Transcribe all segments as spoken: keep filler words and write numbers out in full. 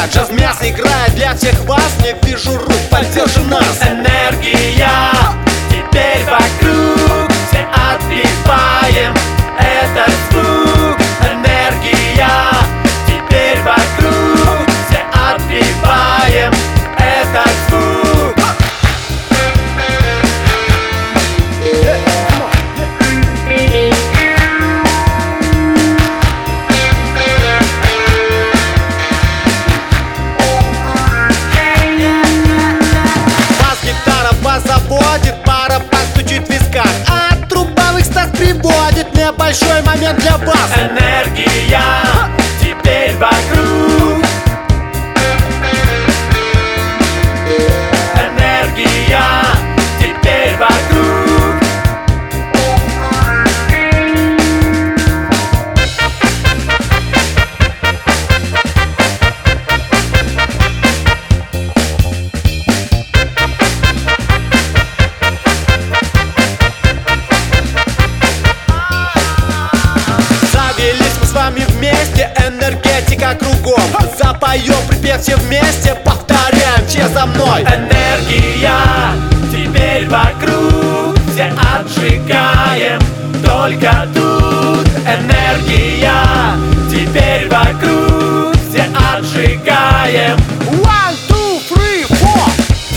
Джаз-мяс играет для всех вас. Не вижу рук, поддержи нас. Энергия теперь вокруг, все отбиваем этот звук. Энергия теперь вокруг, все отбиваем этот звук. Бас-гитара вас заводит, пара постучит в висках, а трубовых стас приводит небольшой момент для вас. Энергия теперь вокруг. Энергия теперь вокруг. Завелись мы с вами вместе, энергетика кругом. Запоем припев все вместе, повторяем все за мной. Энергия теперь вокруг, все отжигаем только тут. Энергия теперь вокруг, все отжигаем. One, two, three, four.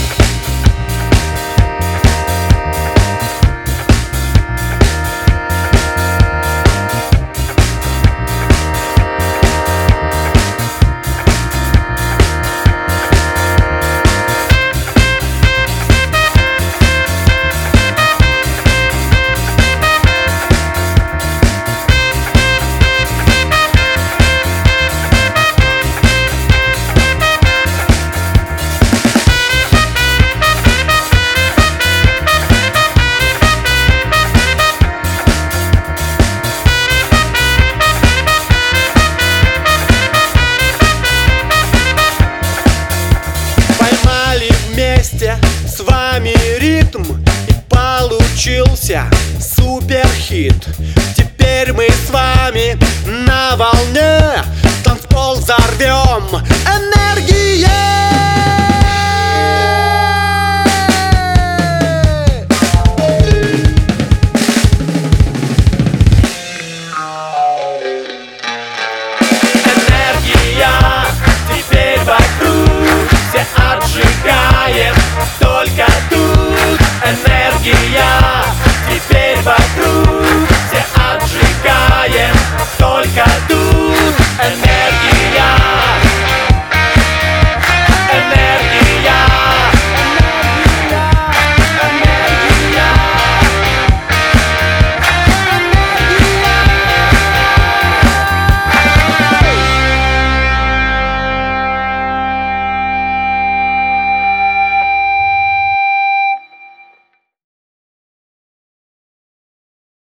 Поймали вместе с вами ритм, и получился суперхит. Теперь мы с вами на волне, танцпол взорвем. Энергия!